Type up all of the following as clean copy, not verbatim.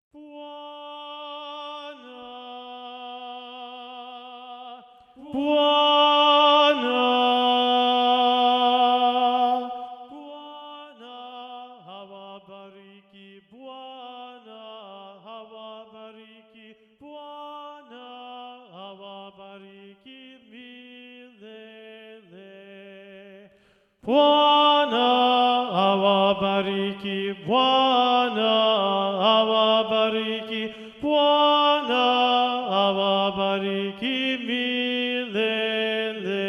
Bwana, Bwana, Bwana hawabariki, Bwana hawabariki, Bwana hawabariki milele. Bwana hawabariki, Bwana hawabariki, Bwana hawabariki milele.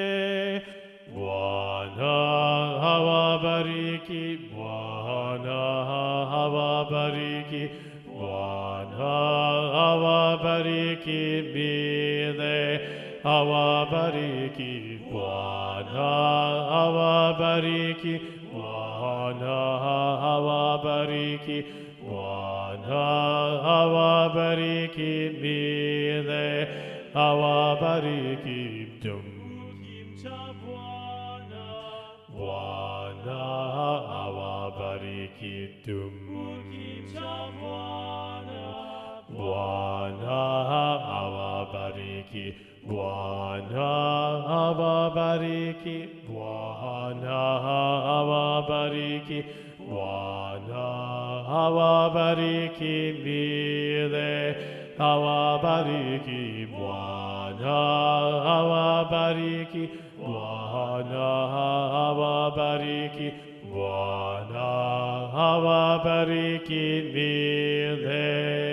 Bwana hawabariki, Bwana hawabariki, Bwana hawabariki milele. Hawabariki, Bwana hawabariki, Bwana hawabariki, Bwana hawabariki milele. Hawabariki tumkim cha Bwana, Bwana hawabariki tumkim cha Bwana, Bwana hawabariki, Bwana hawabariki, Bwana hawabariki, Bwana hawabariki milele. Hawabariki, Bwana hawabariki, Bwana hawabariki, Bwana hawabariki milele.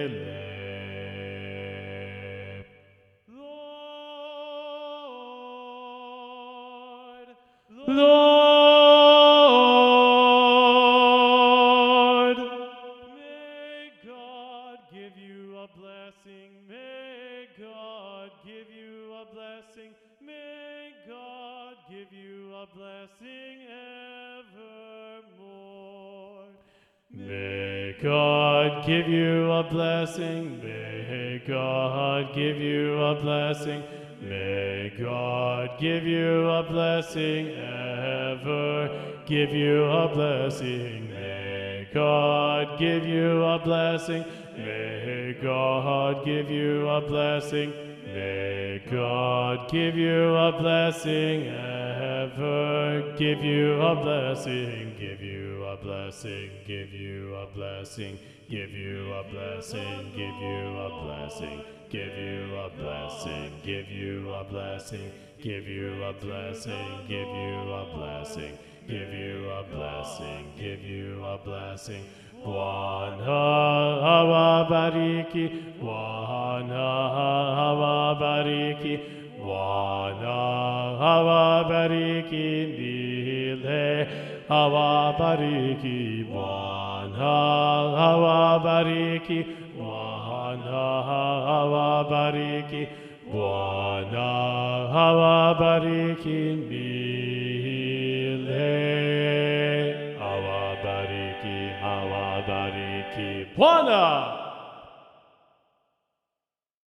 Lord, may God give you a blessing. May God give you a blessing. May God give you a blessing evermore. May God give you a blessing. May God give you a blessing. May God give you a blessing ever. Give you a blessing. May God give you a blessing. May God give you a blessing. May God give you a blessing ever. Give you a blessing. Give you a blessing. Give you a blessing. Give you a blessing. Give you a blessing. Give you a blessing. Give you a blessing. Give you a blessing. Give you a blessing. Give you a blessing. Give you a blessing. Bwana hawabariki, Bwana hawabariki, Bwana hawabariki milele. Hawabariki, Bwana hawabariki, Bwana hawabariki, Bwana hawabariki milele. Hawabariki, hawabariki Bwana.